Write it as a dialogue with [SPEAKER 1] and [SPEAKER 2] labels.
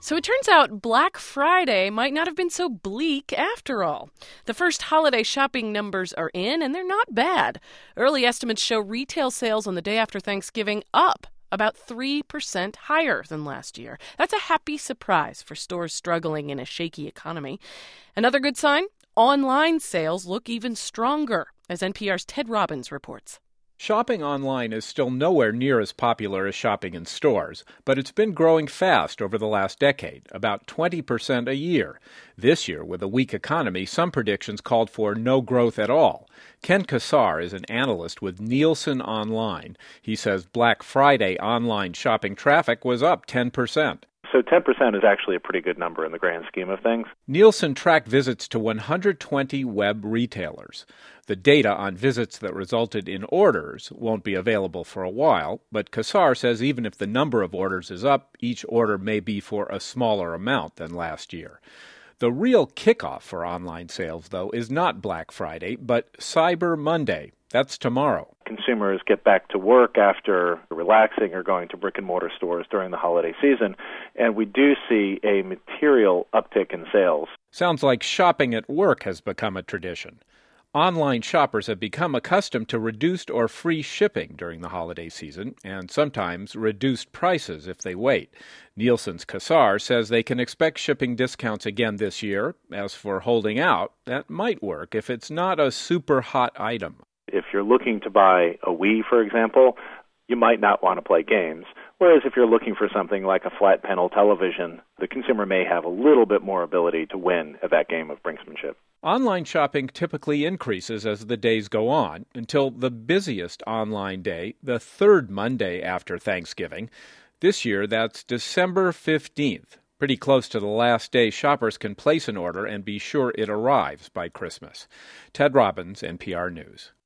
[SPEAKER 1] So it turns out Black Friday might not have been so bleak after all. The first holiday shopping numbers are in, and they're not bad. Early estimates show retail sales on the day after Thanksgiving up about 3% higher than last year. That's a happy surprise for stores struggling in a shaky economy. Another good sign? Online sales look even stronger, as NPR's Ted Robbins reports.
[SPEAKER 2] Shopping online is still nowhere near as popular as shopping in stores, but it's been growing fast over the last decade, about 20% a year. This year, with a weak economy, some predictions called for no growth at all. Ken Cassar is an analyst with Nielsen Online. He says Black Friday online shopping traffic was up 10%.
[SPEAKER 3] So 10% is actually a pretty good number in the grand scheme of things.
[SPEAKER 2] Nielsen tracked visits to 120 web retailers. The data on visits that resulted in orders won't be available for a while, but Cassar says even if the number of orders is up, each order may be for a smaller amount than last year. The real kickoff for online sales, though, is not Black Friday, but Cyber Monday. That's tomorrow.
[SPEAKER 3] Consumers get back to work after relaxing or going to brick-and-mortar stores during the holiday season, and we do see a material uptick in sales.
[SPEAKER 2] Sounds like shopping at work has become a tradition. Online shoppers have become accustomed to reduced or free shipping during the holiday season, and sometimes reduced prices if they wait. Nielsen's Cassar says they can expect shipping discounts again this year. As for holding out, that might work if it's not a super hot item.
[SPEAKER 3] If you're looking to buy a Wii, for example, you might not want to play games. Whereas if you're looking for something like a flat panel television, the consumer may have a little bit more ability to win at that game of brinksmanship.
[SPEAKER 2] Online shopping typically increases as the days go on until the busiest online day, the third Monday after Thanksgiving. This year, that's December 15th. Pretty close to the last day shoppers can place an order and be sure it arrives by Christmas. Ted Robbins, NPR News.